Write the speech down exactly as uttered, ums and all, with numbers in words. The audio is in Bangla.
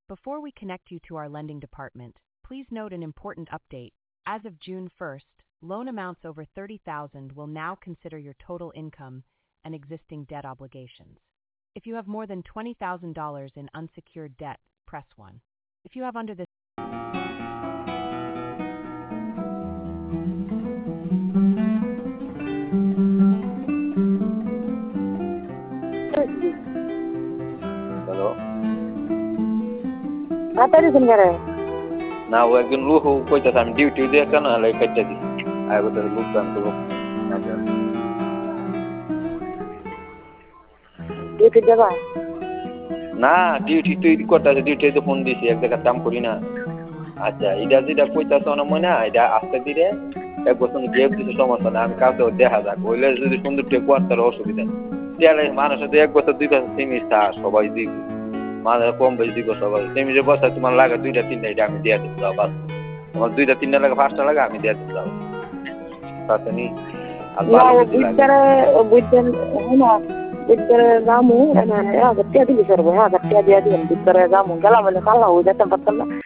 Before we connect you to our lending department, please note an important update. As of June first, loan amounts over thirty thousand dollars will now consider your total income and existing debt obligations. If you have more than twenty thousand dollars in unsecured debt, press one. If you have under this hello, তাড়াতাড়ি ফোন করে না ও একজন লোক কইতাছে আমি ডিউটি দিয়ে কেন হলে কেটে দিই আর ওদের লোক দান করবো ডিউটি যাবা না ডিউটি তুই করতেছে ডিউটি তো ফোন দিছি এক জায়গায় কাম করি না। আচ্ছা এটা যেটা কইতাছ না মনে হয় এটা আস্তে ধীরে এক বছর গেপ দিতে সমস্যা না, আমি কাউকে দেখা যাক বললে যদি সুন্দর টেক করতে অসুবিধা নেই। মানুষের এক বছর দুই বছর তিমিস থাক সবাই দিব মানুষ কম বেশি দিব সবাই তিমিসের বছর তোমার লাগে দুইটা তিনটা এটা আমি দিয়ে দিতে যাও বাস তোমার দুইটা তিনটা লাগে পাঁচটা লাগে আমি দিয়ে দিতে যাও তাতে নি আর বুঝতে বুঝতে না বুঝতে যামু আগত্তিয়া দিবি সরবো হ্যাঁ আগত্তিয়া দিয়ে দিবেন বুঝতে যামু গেলাম বলে কাল্লা হয়ে যেতে পারতাম না।